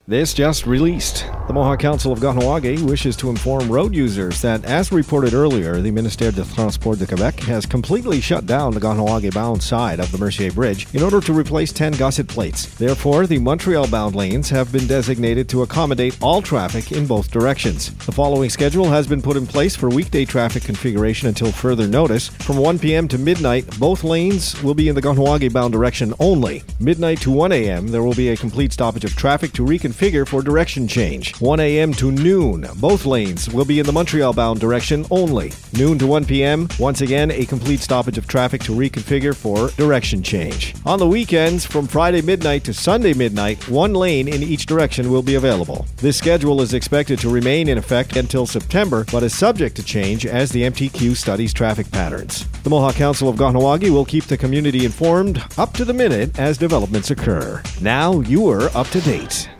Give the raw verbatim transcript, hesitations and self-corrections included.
This just released. The Mohawk Council of Kahnawake wishes to inform road users that, as reported earlier, the Ministère de Transport de Québec has completely shut down the Kahnawake-bound side of the Mercier Bridge in order to replace ten gusset plates. Therefore, the Montreal-bound lanes have been designated to accommodate all traffic in both directions. The following schedule has been put in place for weekday traffic configuration until further notice. From one p.m. to midnight, both lanes will be in the Kahnawake-bound direction only. Midnight to one a.m., there will be a complete stoppage of traffic to reconfigure for direction change. one a.m. to noon, both lanes will be in the Montreal-bound direction only. Noon to one p.m., once again, a complete stoppage of traffic to reconfigure for direction change. On the weekends, from Friday midnight to Sunday midnight, one lane in each direction will be available. This schedule is expected to remain in effect until September, but is subject to change as the M T Q studies traffic patterns. The Mohawk Council of Kahnawake will keep the community informed up to the minute as developments occur. Now you are up to date.